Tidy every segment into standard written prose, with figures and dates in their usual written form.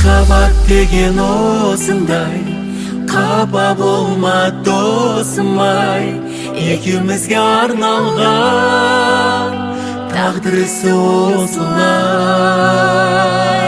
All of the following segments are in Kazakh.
Махаббат деген осындай, қапа болма досым-ай, екеумізге арналған тағдырысы осылай.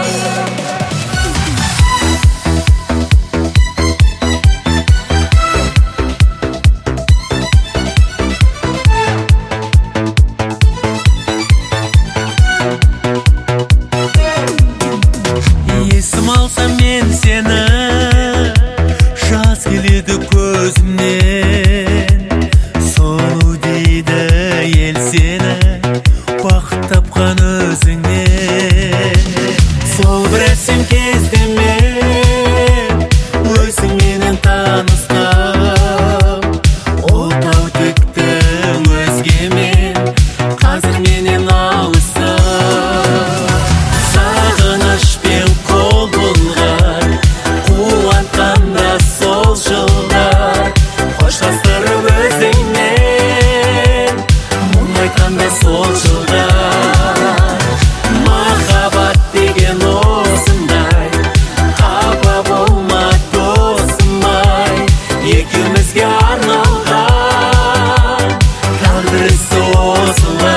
Есім алсам мен сені, жас келеді көзімнен. Сұлу дейді ел сені, бақыт тапқан өзіңнен. Сол бір әсем кезде мен өзіңменен таныстым. Отау тіктім өзгемен, қазір менен алысым. Сағынышпен қол бұлғар, қуантқанда сол жылдар. Қоштастырып өзіңмен, мұң айтқанда сол жылдар. Махаббат деген осындай, қапа болма досым-ай, екеумізге арналған тағдырысы осылай.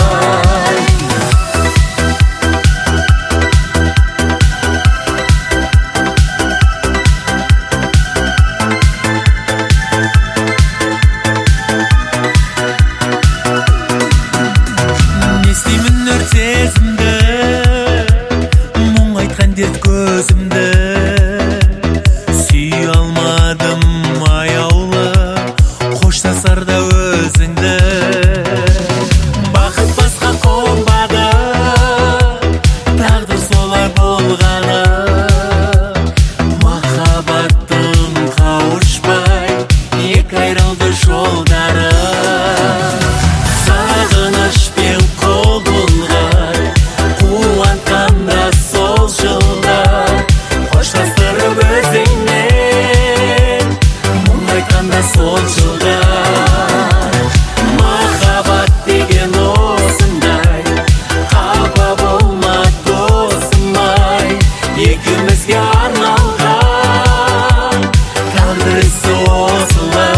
Сезімді, мұң айтқан дерт көзімді, сүй алмадым аяулы, қоштасарда өзіңді. Бақыт басқа қонбады, тағдыр солай болғаны. Махаббаттың қауышпай, екі айрылды жолдары. Сағынышпен қол бұлғар, қуантқанда сол жылдар. Қоштастырып өзіңмен, мұң айтқанда сол жылдар. Махаббат деген осындай, қапа болма досым-ай, екеумізге арналған тағдырысы осылай.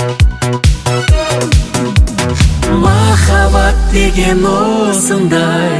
Махаббат деген осындай,